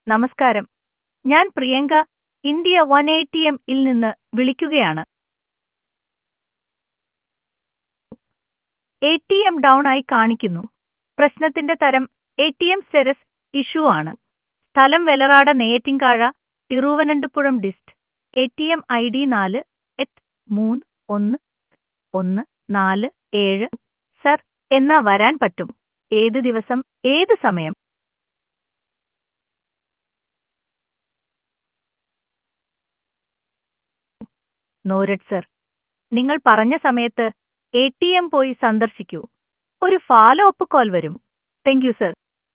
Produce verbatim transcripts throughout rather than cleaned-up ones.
നമസ്കാരം. ഞാൻ Priyanka, India one eighty M ഇൽ നിന്ന് വിളിക്കുകയാണ്. എ ടി എം ഡൗൺ ആയി കാണിക്കുന്നു. പ്രശ്നത്തിന്റെ തരം A T M status issue ആണ്. സ്ഥലം Vellarada Neyyattinkara, Thiruvananthapuram dist. A T M I D നാല് എട്ട് മൂന്ന് ഒന്ന് ഒന്ന് നാല് ഏഴ്. സർ, എന്നാ വരാൻ പറ്റും? ഏത് ദിവസം, ഏത് സമയം? നോരഡ് സർ. നിങ്ങൾ പറഞ്ഞ സമയത്ത് എ ടി എം പോയി സന്ദർശിക്കൂ. ഒരു ഫോളോ അപ്പ് കോൾ വരും. Thank you sir.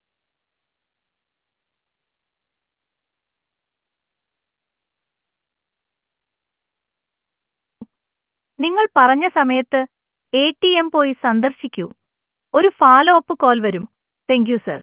നിങ്ങൾ പറഞ്ഞ സമയത്ത് എ ടി എം പോയി സന്ദർശിക്കൂ. ഒരു ഫോളോ അപ്പ് കോൾ വരും. Thank you sir.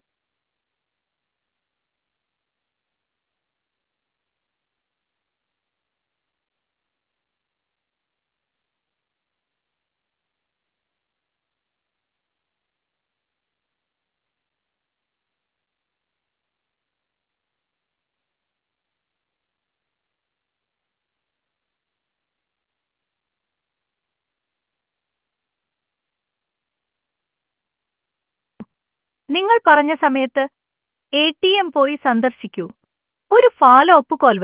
നിങ്ങൾ പറഞ്ഞ സമയത്ത് എ ടി എം പോയി സന്ദർശിക്കൂ. ഒരു ഫോളോ അപ്പ് കോൾ വരും.